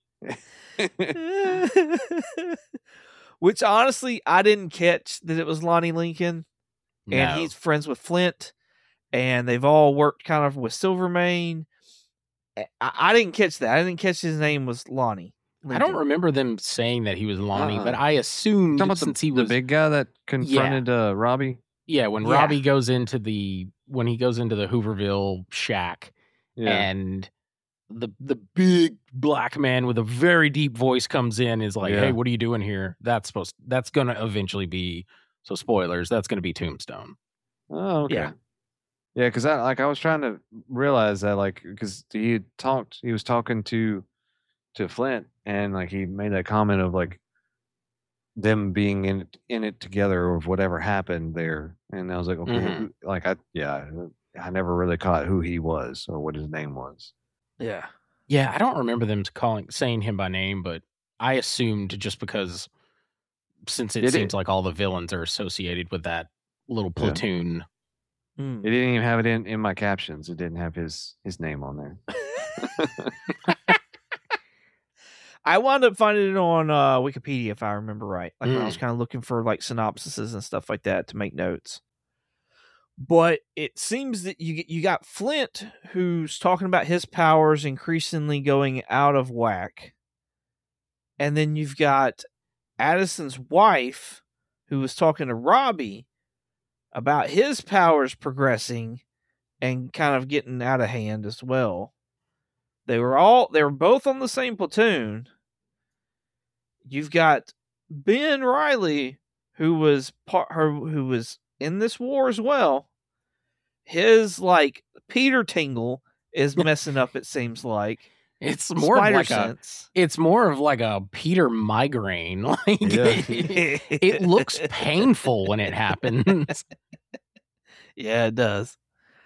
Which honestly, I didn't catch that it was Lonnie Lincoln. And No. he's friends with Flint. And they've all worked kind of with Silvermane. I, I didn't catch that. I didn't catch his name was Lonnie. I don't Lincoln. remember them saying that he was Lonnie, Uh-uh. but I assumed Talking about since the, he the was big guy that confronted uh, Robbie. yeah, when Yeah. Robbie goes into the when he goes into the Hooverville shack Yeah. and the the big black man with a very deep voice comes in is like, Yeah. "Hey, what are you doing here?" That's supposed that's going to eventually be so spoilers, that's going to be Tombstone. Oh, okay. Yeah. Yeah, because I like I was trying to realize that like because he had talked, he was talking to to Flint, and like he made that comment of like them being in in it together of whatever happened there, and I was like, okay, Mhm. who, like I yeah, I never really caught who he was or what his name was. Yeah. Yeah, I don't remember them calling saying him by name, but I assumed just because since it Did seems it- like all the villains are associated with that little Yeah. platoon. Mm. It didn't even have it in in my captions. It didn't have his his name on there. I wound up finding it on uh, Wikipedia, if I remember right. Like when I was Mm. kind of looking for like synopsises and stuff like that to make notes. But it seems that you get- you got Flint, who's talking about his powers increasingly going out of whack, and then you've got Addison's wife, who was talking to Robbie about his powers progressing and kind of getting out of hand as well. They were all they were both on the same platoon. You've got Ben Riley, who was part her who was in this war as well. his like Peter Tingle is messing up. It seems like It's more Spider of like sense. a it's more of like a Peter migraine. Like Yeah. it, it looks painful when it happens. Yeah, it does.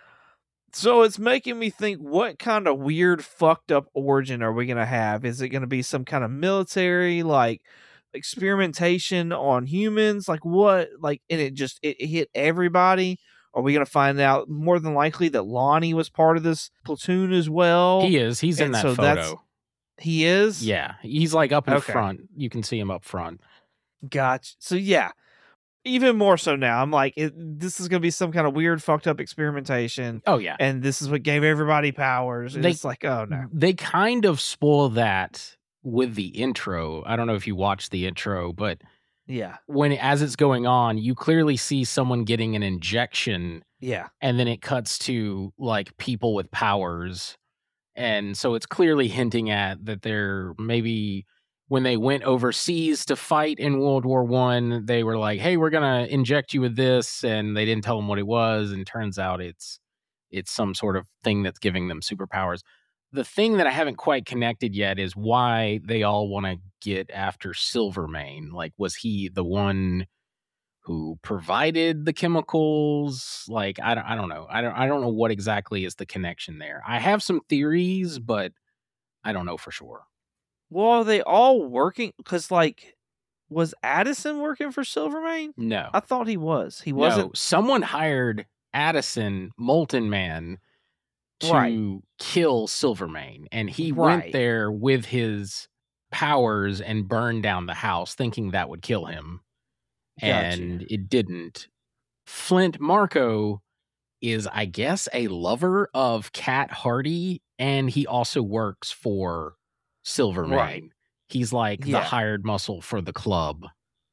So it's making me think, what kind of weird, fucked up origin are we going to have? Is it going to be some kind of military, like, experimentation on humans? Like, what? Like, and it just, it, it hit everybody? Are we going to find out more than likely that Lonnie was part of this platoon as well? He is. He's in And that so that's- photo. He is? Yeah. He's like up in Okay. front. You can see him up front. Gotcha. So, yeah. Even more so now. I'm like, it, this is going to be some kind of weird, fucked up experimentation. Oh yeah. And this is what gave everybody powers. And They- it's like, oh no. They kind of spoil that with the intro. I don't know if you watched the intro, but Yeah. when as it's going on, you clearly see someone getting an injection, Yeah. and then it cuts to like people with powers. And so it's clearly hinting at that they're maybe when they went overseas to fight in World War One, they were like, "Hey, we're gonna inject you with this," and they didn't tell them what it was. And turns out it's it's some sort of thing that's giving them superpowers. The thing that I haven't quite connected yet is why they all want to get after Silvermane. Like, was he the one who provided the chemicals? Like, I don't, I don't know. I don't, I don't know what exactly is the connection there. I have some theories, but I don't know for sure. Well, are they all working? Because, like, was Addison working for Silvermane? No, I thought he was. He no. wasn't. Someone hired Addison, Molten Man, to Right. kill Silvermane, and he Right. went there with his powers and burned down the house, thinking that would kill him, Gotcha. and it didn't. Flint Marko is, I guess, a lover of Cat Hardy, and he also works for Silvermane. Right. He's like the Yeah. hired muscle for the club.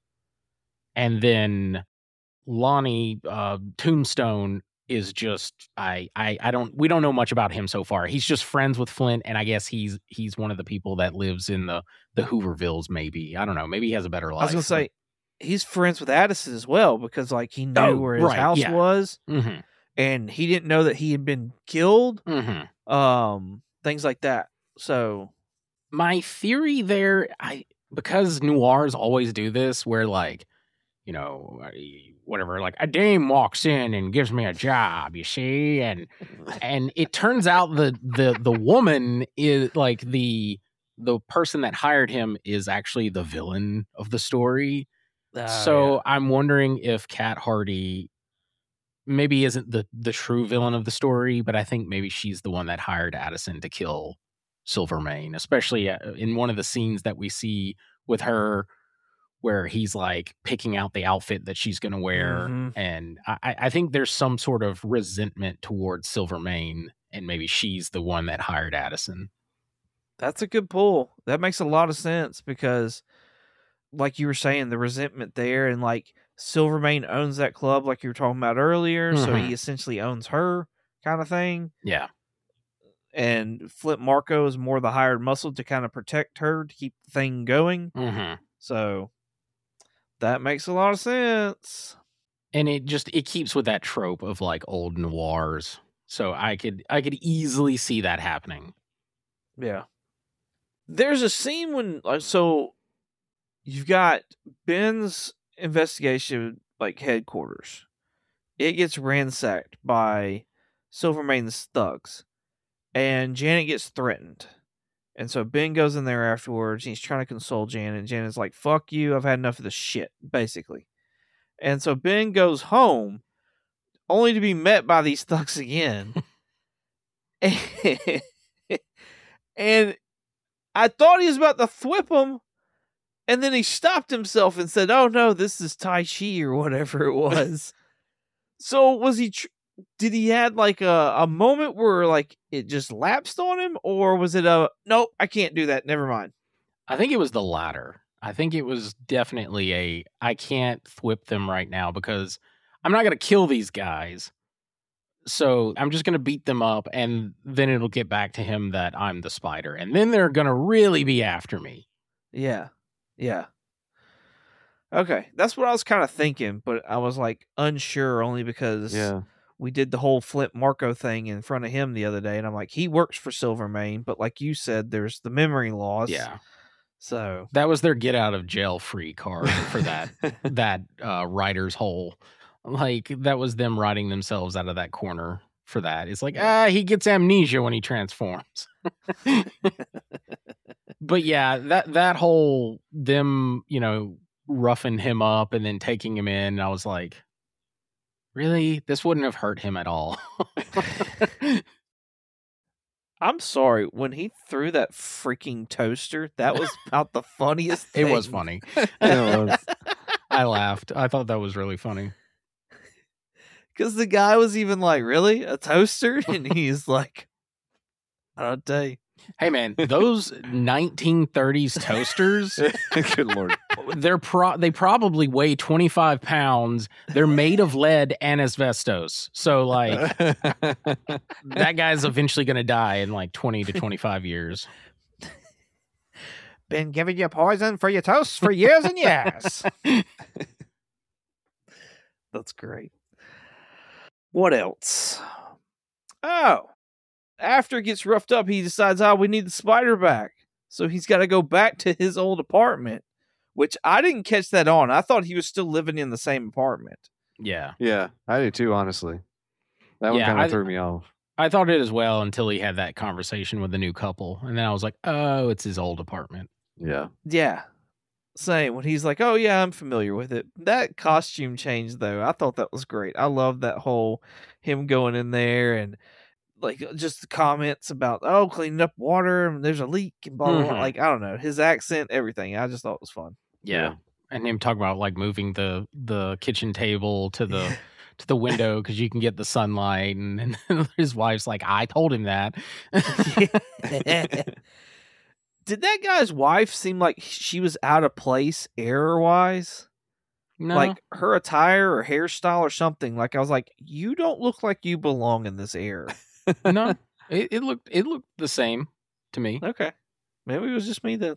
And then Lonnie uh, Tombstone is just I, I I don't we don't know much about him so far. He's just friends with Flint, and I guess he's he's one of the people that lives in the the Hoovervilles. Maybe I don't know. Maybe he has a better life. I was gonna say he's friends with Addison as well, because like he knew Oh, where his right, house yeah. was, Mm-hmm, and he didn't know that he had been killed. mm-hmm. Um, things like that. So My theory there, I because noirs always do this, where like, you know, whatever, like a dame walks in and gives me a job, you see, and and it turns out the the the woman is like the the person that hired him is actually the villain of the story. uh, so yeah. I'm wondering if Cat Hardy maybe isn't the the true villain of the story, but I think maybe she's the one that hired Addison to kill Silvermane, especially uh, in one of the scenes that we see with her where he's like picking out the outfit that she's going to wear. Mhm. And I, I think there's some sort of resentment towards Silvermane, and maybe she's the one that hired Addison. That's a good pull. That makes a lot of sense, because like you were saying, the resentment there, and like Silvermane owns that club like you were talking about earlier, so Mhm. he essentially owns her, kind of thing. Yeah. And Flint Marko is more the hired muscle to kind of protect her, to keep the thing going. Mm-hmm. So that makes a lot of sense. And it just it keeps with that trope of like old noirs. So I could I could easily see that happening. Yeah. There's a scene when, like, so you've got Ben's investigation, like, headquarters. It gets ransacked by Silvermane's thugs, and Janet gets threatened. And so Ben goes in there afterwards, and he's trying to console Janet, and Janet's like, fuck you, I've had enough of this shit, basically. And so Ben goes home, only to be met by these thugs again. And I thought he was about to thwip him, and then he stopped himself and said, oh no, this is Tai Chi or whatever it was. So was he, tr- did he had like a, a moment where like it just lapsed on him, or was it a, nope, I can't do that, never mind? I think it was the latter. I think it was definitely a I can't thwip them right now because I'm not going to kill these guys. So I'm just going to beat them up, and then it'll get back to him that I'm the spider. And then they're going to really be after me. Yeah. Yeah. Okay. That's what I was kind of thinking, but I was like unsure only because Yeah. we did the whole Flint Marco thing in front of him the other day, and I'm like, he works for Silvermane, but like you said, there's the memory loss. Yeah. So that was their get out of jail free card for that that uh, writer's hole. Like that was them writing themselves out of that corner for that. It's like, ah, he gets amnesia when he transforms. But yeah, that that whole them, you know, roughing him up and then taking him in, I was like, really? This wouldn't have hurt him at all. I'm sorry, when he threw that freaking toaster, that was about the funniest thing. It was funny. It was. I laughed. I thought that was really funny. Because the guy was even like, really? A toaster? And he's like, I don't tell you. Hey man, those nineteen thirties toasters, Good Lord. they're pro- they probably weigh twenty-five pounds. They're made of lead and asbestos. So like that guy's eventually going to die in like twenty to twenty-five years. Been giving you poison for your toast for years and years. That's great. What else? Oh, after it gets roughed up, he decides, oh, we need the spider back. So he's got to go back to his old apartment, which I didn't catch that on. I thought he was still living in the same apartment. Yeah. Yeah, I do too, honestly. That one Yeah, kind I- of threw me off. I thought it as well until he had that conversation with the new couple. And then I was like, oh, it's his old apartment. Yeah. Yeah. Same. When he's like, oh, yeah, I'm familiar with it. That costume change, though, I thought that was great. I love that whole him going in there and like just the comments about, oh, cleaning up water and there's a leak and blah, blah, blah. Mhm. Like, I don't know. His accent, everything. I just thought it was fun. Yeah. And him talking about like moving the the kitchen table to the to the window because you can get the sunlight, and, and his wife's like, I told him that. Did that guy's wife seem like she was out of place error wise? No. Like her attire or hairstyle or something. Like I was like, you don't look like you belong in this era. no. It, it looked it looked the same to me. Okay. Maybe it was just me then.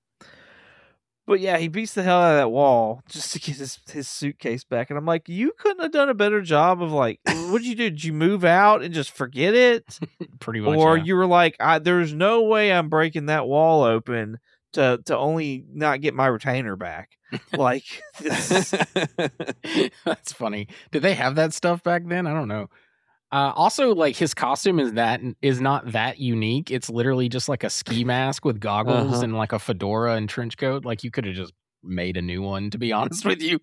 But yeah, he beats the hell out of that wall just to get his, his suitcase back. And I'm like, you couldn't have done a better job of like, what did you do? Did you move out and just forget it? Pretty much. Or yeah. you were like, I, there's no way I'm breaking that wall open to, to only not get my retainer back. Like, this is- That's funny. Did they have that stuff back then? I don't know. Uh, also, like his costume is that is not that unique. It's literally just like a ski mask with goggles Uh-huh. and like a fedora and trench coat. Like you could have just made a new one, to be honest with you.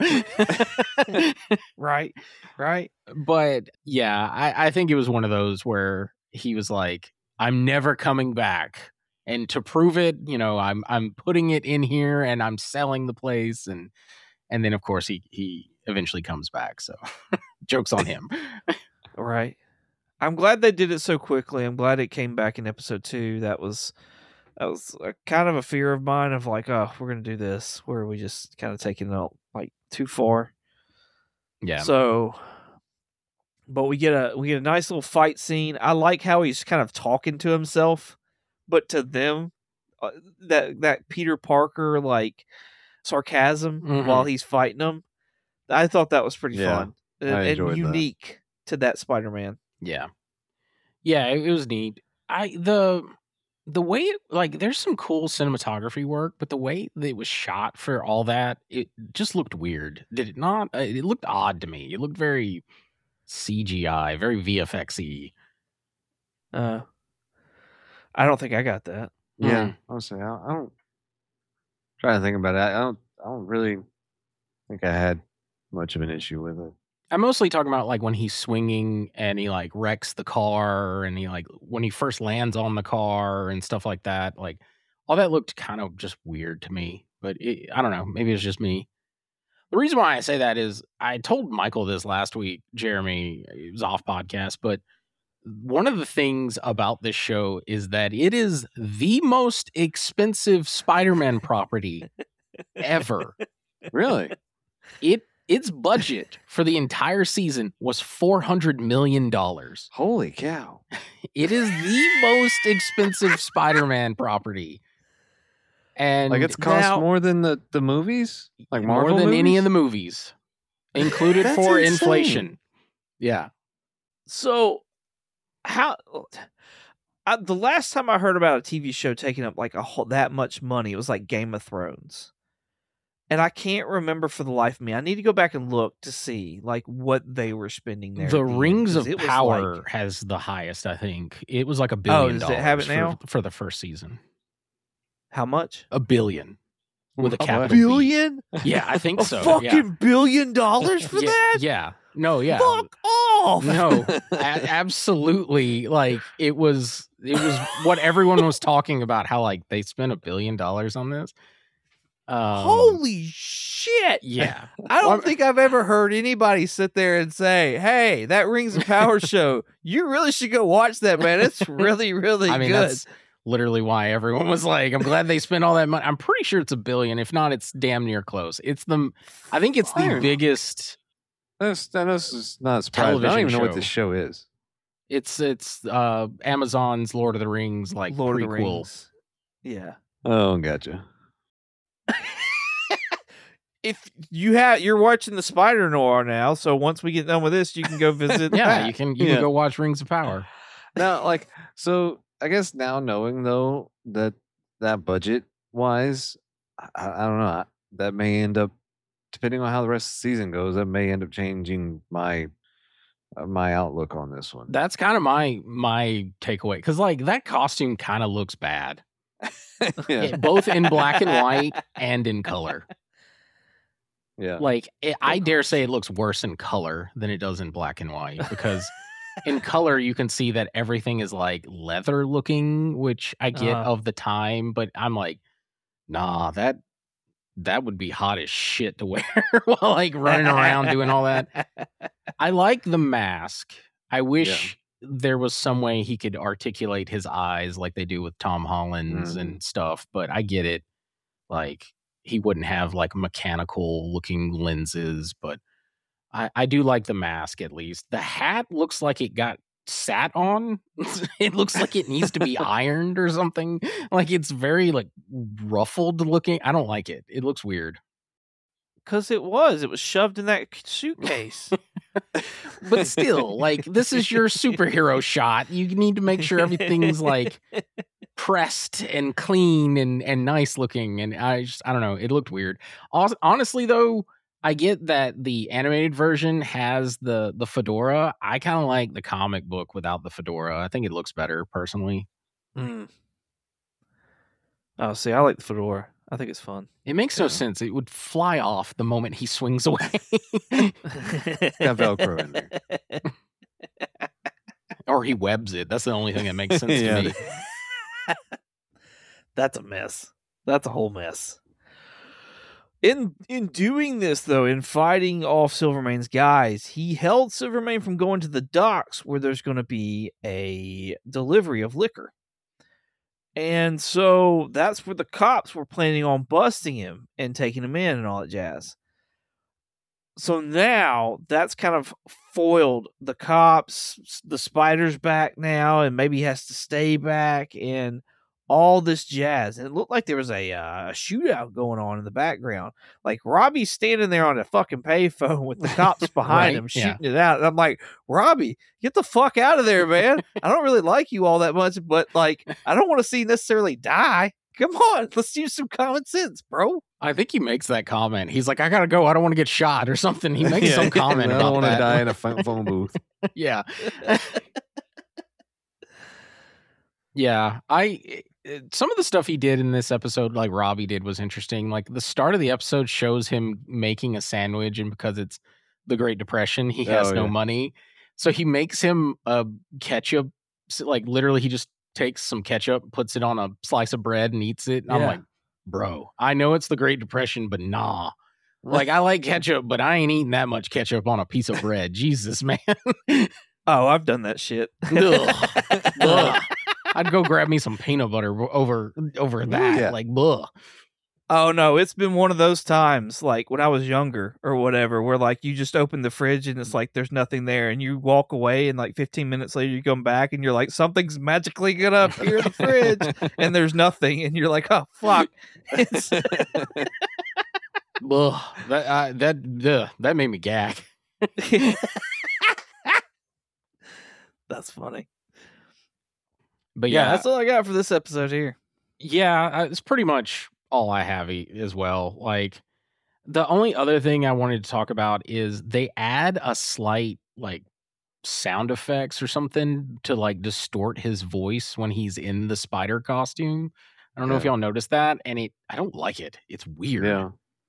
right, right. But yeah, I, I think it was one of those where he was like, "I'm never coming back," and to prove it, you know, I'm I'm putting it in here and I'm selling the place, and and then of course he he eventually comes back. So joke's on him. Right. I'm glad they did it so quickly. I'm glad it came back in episode two. That was that was a, kind of a fear of mine of like, oh, we're gonna do this. Where are we just kind of taking it out like too far? Yeah. So, but we get a we get a nice little fight scene. I like how he's kind of talking to himself, but to them, uh, that that Peter Parker like sarcasm Mhm. while he's fighting them. I thought that was pretty Yeah, fun and, I and enjoyed that. unique to that Spider-Man. Yeah. Yeah, it, it was neat. I the the way it, like there's some cool cinematography work, but the way that it was shot for all that, it just looked weird. Did it not? Uh, It looked odd to me. It looked very C G I, very V F X-y. Uh, I don't think I got that. Yeah. Mm. Honestly, I, I don't. Trying to think about it. I don't. I don't really think I had much of an issue with it. I'm mostly talking about like when he's swinging and he like wrecks the car, and he like when he first lands on the car and stuff like that. Like all that looked kind of just weird to me. But it, I don't know. Maybe it's just me. The reason why I say that is I told Michael this last week, Jeremy. It was off podcast, but one of the things about this show is that it is the most expensive Spider-Man property ever. Really? It its budget for the entire season was four hundred million dollars. Holy cow! It is the most expensive Spider-Man property. And Like it's cost now- more than the, the movies? Like more Marvel than any movies? of the movies, included That's for insane. inflation. Yeah. So, how I, the last time I heard about a T V show taking up like a whole, that much money, it was like Game of Thrones, and I can't remember for the life of me. I need to go back and look to see like what they were spending there. The at the end, Rings 'cause of it was Power like- has the highest, I think. It was like a billion does it have it dollars now? for, for the first season. how much? A billion with a Oh, capital what? B. Billion? Yeah, I think A so. fucking yeah. billion dollars for yeah, that? Yeah. No, yeah. Fuck off! No, a- absolutely. Like it was, it was what everyone was talking about. How like they spent a billion dollars on this. Um, Holy shit! yeah. I don't Well, think I've ever heard anybody sit there and say, "Hey, that Rings of Power show, you really should go watch that, man. It's really, really I mean, good." that's literally why everyone was like, "I'm glad they spent all that money." I'm pretty sure it's a billion. If not, it's damn near close. It's the, I think it's the Fire. biggest. That's this is not surprising. I don't Television even know what show. this show is. It's it's uh Amazon's Lord of the Rings like Lord prequel. of the Rings. Yeah. Oh, gotcha. If you have, you're watching the Spider Noir now, so once we get done with this, you can go visit. Yeah, that. you can you Yeah. can go watch Rings of Power. Now, like, so I guess now knowing though that that budget wise, I, I don't know. I- That may end up, depending on how the rest of the season goes, that may end up changing my uh, my outlook on this one. That's kind of my my takeaway because like that costume kind of looks bad, yeah, It- both in black and white and in color. yeah. Like it, I dare say it looks worse in color than it does in black and white because in color you can see that everything is like leather looking, which I get Uh-huh. of the time, but I'm like, nah, that that would be hot as shit to wear while like running around doing all that. I like the mask. I wish there was some way he could articulate his eyes like they do with Tom Holland's Mhm. and stuff, but I get it. Like he wouldn't have like mechanical looking lenses, but I, I do like the mask at least. The hat looks like it got sat on. It looks like it needs to be ironed or something. Like it's very like ruffled looking. I don't like it. It looks weird. Because it was, it was shoved in that suitcase. But still, like this is your superhero shot. You need to make sure everything's like pressed and clean and and nice looking. And I just I don't know. It looked weird. Hon- Honestly, though, I get that the animated version has the the fedora. I kind of like the comic book without the fedora. I think it looks better personally. Mm. Oh, see, I like the fedora. I think it's fun. It makes no Yeah. sense. It would fly off the moment he swings away. Got Velcro in there. Or he webs it. That's the only thing that makes sense Yeah. to me. That's a mess. That's a whole mess. In in doing this, though, in fighting off Silvermane's guys, he held Silvermane from going to the docks where there's going to be a delivery of liquor. And so that's where the cops were planning on busting him and taking him in and all that jazz. So now that's kind of foiled the cops. s- The spider's back now, and maybe he has to stay back, and all this jazz. And it looked like there was a uh, shootout going on in the background. Like Robbie's standing there on a fucking payphone with the cops behind Right, him yeah. shooting it out. And I'm like, Robbie, get the fuck out of there, man. I don't really like you all that much, but like, I don't want to see you necessarily die. Come on, let's use some common sense, bro. I think he makes that comment. He's like, I gotta go. I don't want to get shot or something. He makes Yeah. some comment I about don't want to that. die in a phone phone booth. yeah. yeah. I uh, some of the stuff he did in this episode, like Robbie did, was interesting. Like the start of the episode shows him making a sandwich, and because it's the Great Depression, he has Oh, no yeah. money. So he makes him a ketchup, so, like literally he just takes some ketchup, puts it on a slice of bread and eats it. And I'm Yeah. like, bro, I know it's the Great Depression, but nah. Like I like ketchup, but I ain't eating that much ketchup on a piece of bread. Jesus, man. Oh, I've done that shit. Ugh. Ugh. I'd go grab me some peanut butter over over that. Yeah. Like, ugh. Oh no, it's been one of those times, like when I was younger or whatever, where like you just open the fridge and it's like there's nothing there, and you walk away, and like fifteen minutes later you come back and you're like, something's magically gonna appear in the fridge, and there's nothing, and you're like, oh fuck. It's, Ugh. That uh, that ugh, that made me gag. funny. But Yeah, yeah, that's all I got for this episode here. yeah, I- it's pretty much all I have e- as well. Like, the only other thing I wanted to talk about is they add a slight, like, sound effects or something to, like, distort his voice when he's in the spider costume. I don't know if Yeah. y'all noticed that, and it I don't like it. It's weird. Yeah.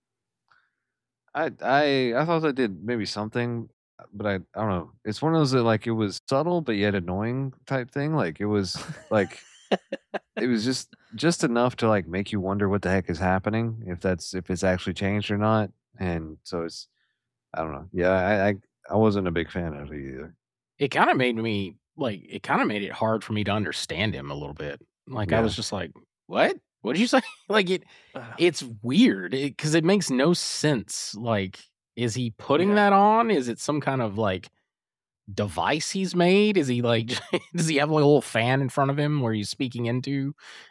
I I I thought they did maybe something, but I I don't know. It's one of those that like it was subtle but yet annoying type thing. Like it was like it was just just enough to like make you wonder what the heck is happening, if that's if it's actually changed or not. And so it's I don't know. Yeah, I I, I wasn't a big fan of it either. It kind of made me like it kind of made it hard for me to understand him a little bit. Like I Yeah. was just like, "What? What did you say?" Like it Ugh. it's weird because it, makes no sense. Like, is he putting Yeah. that on? Is it some kind of like device he's made? Is he like, does he have like a little fan in front of him where he's speaking into?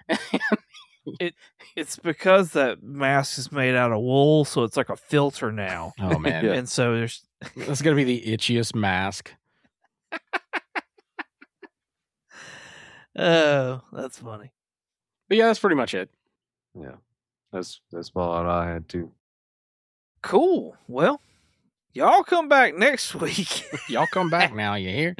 It's because that mask is made out of wool, so it's like a filter now. Oh man, Yeah. And so there's that's gonna be the itchiest mask. oh, that's funny. But yeah, that's pretty much it. Yeah. That's that's all I had too. Cool. Well, y'all come back next week Y'all come back now, you hear?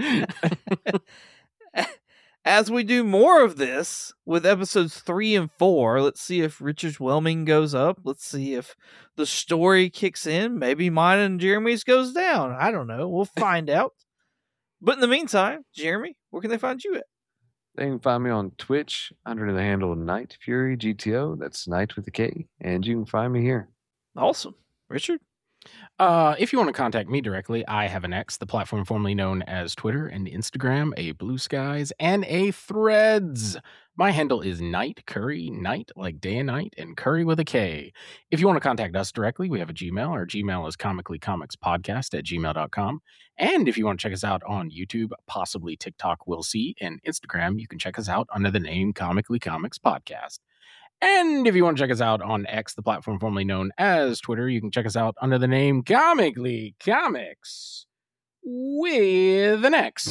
as we do more of this with episodes three and four. Let's see if Richard's whelming goes up. Let's see if the story kicks in. Maybe mine and Jeremy's goes down. I don't know. We'll find out. But in the meantime, Jeremy, where can they find you at? They can find me on Twitch under the handle Night Fury G T O. That's Night with a K. And you can find me here. Awesome. Richard? Uh, if you want to contact me directly, I have an X, the platform formerly known as Twitter and Instagram, a Blue Skies, and a Threads. My handle is Night Curry, Night like day and night, and Curry with a K. If you want to contact us directly, we have a Gmail. Our Gmail is comicallycomicspodcast at gmail dot com. And if you want to check us out on YouTube, possibly TikTok, we'll see, and Instagram, you can check us out under the name Comically Comics Podcast. And if you want to check us out on X, the platform formerly known as Twitter, you can check us out under the name Comically Comics with an X.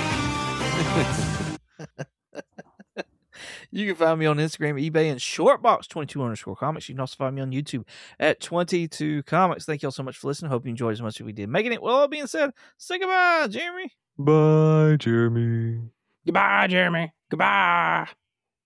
You can find me on Instagram, eBay, and Shortbox twenty-two underscore comics. You can also find me on YouTube at twenty-two comics. Thank you all so much for listening. Hope you enjoyed as much as we did making it. Well, all being said, say goodbye, Jeremy. Bye, Jeremy. Goodbye, Jeremy. Goodbye.